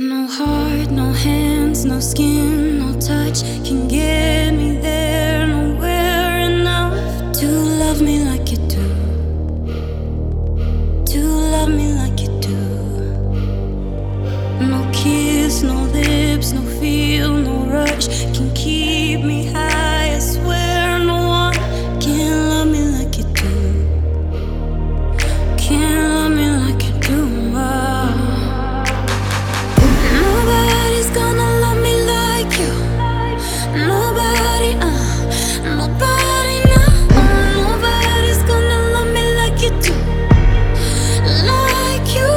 No heart, no hands, no skin, no touch can get me there. Nowhere enough to love me like you do. To love me like you do. No kiss, no lips, no feel, no rush can keep me high. I swear no one can love me like you do. Can't love me like you do. Nobody's gonna love me like you. Nobody, nobody, no. Nobody's gonna love me like you do. Like you,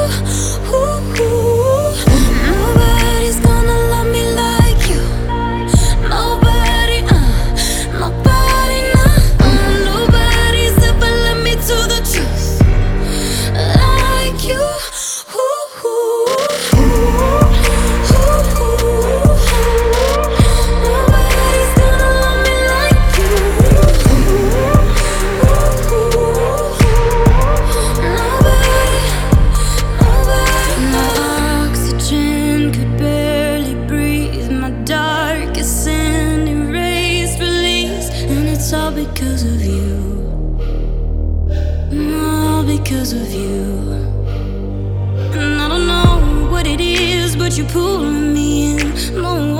nobody's gonna love me like you. Nobody, nobody, no. Nobody's ever led me to the truth like you. Nobody's gonna love me like you. Nobody. My oxygen could barely breathe. My darkest sin erased, released, and it's all because of you. All because of you. And I don't know what it is, but you're pulling me in. No